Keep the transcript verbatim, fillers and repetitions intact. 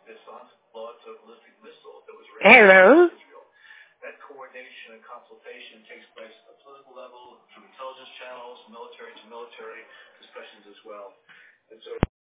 Hello. That coordination and consultation takes place at the political level, through intelligence channels, military to military discussions as well. And so